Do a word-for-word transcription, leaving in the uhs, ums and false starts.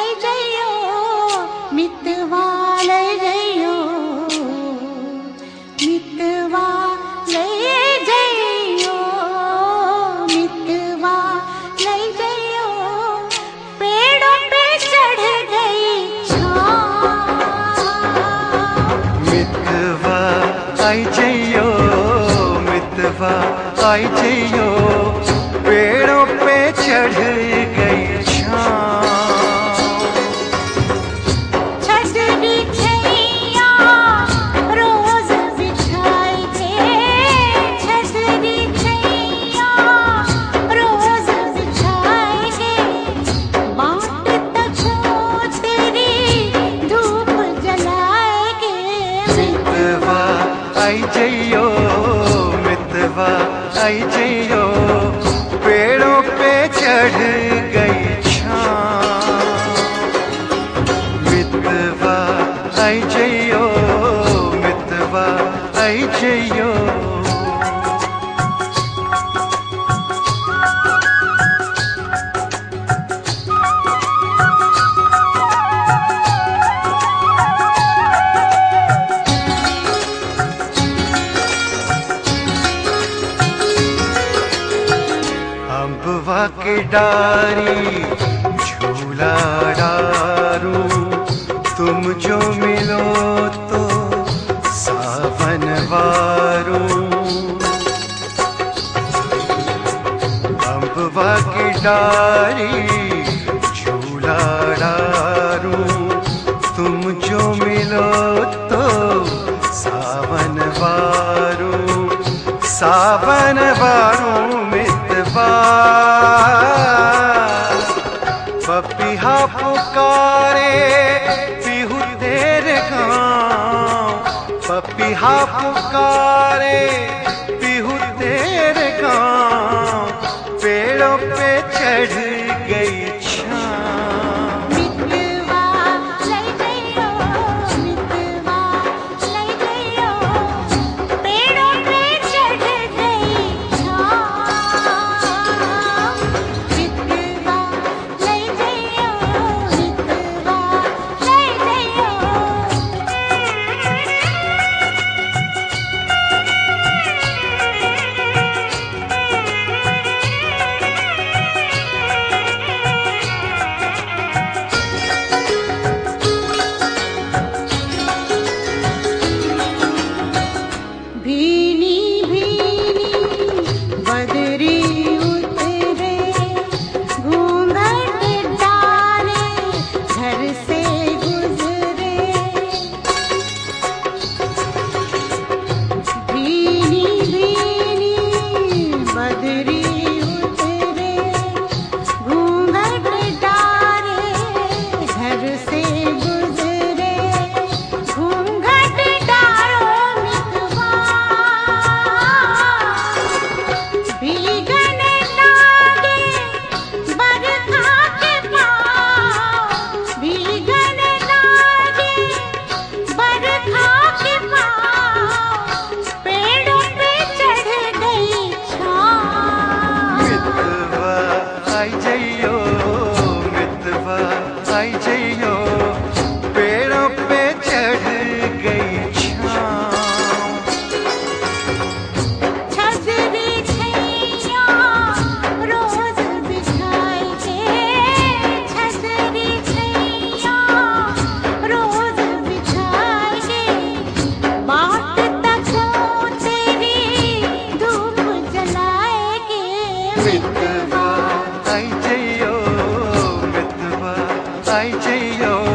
जइयो मितवा ले जइयो मितवा ले जइयो मितवा ले जइयो पेड़ों पे चढ़ गई छाँव। मितवा आई जइयो मितवा आई जइयो पेड़ों पे चढ़ गई छाँव। छतरी छैया रोज बिछाई के छतरी छैया रोज बिछाई के बाट तक तेरी धूप जलाएगे। मितवा आई जइयो मितवा आई जइयो पेड़ों पे चढ़ गई छाँव। मितवा आई जइयो मितवा आई जइयो। अम्बवा की डारी झूला डारू तुम जो मिलो तो सावन वारू। अम्बवा की डारी झूला डारू तुम जो मिलो तो सावन वारू सावन वारू। मितवा पपिहा पुकारे पिहू तेरे गाँव पपिहा पुकारे पिहू तेरे गाँव पेड़ों पे चढ़ गई छाँव। मितवा ले जइयो मितवा ले जइयो पेड़ों पे चढ़ गई छाँव। मितवा ले जइयो मितवा ले जइयो। भीनी भीनी बदरी उतरे घूंघट डाले घर से गुजरे। भीनी भीनी बदरी उतरे घूंघट डाले घर से गुजरे। घूंघट डालो मितवा भीगने लागे बरखा के पाँव भीगने लागे बरखा के पाँव पेड़ों पे चढ़ गई छाँव। मितवा आई जइयो मितवा आई जइयो पेड़ों पे चढ़ गई छाँव। छतरी छैया रोज बिछाई के छतरी छैया रोज बिछाई के बाट तक तेरी धूप जलाएगे। मितवा आई जइयो मितवा आई जइयो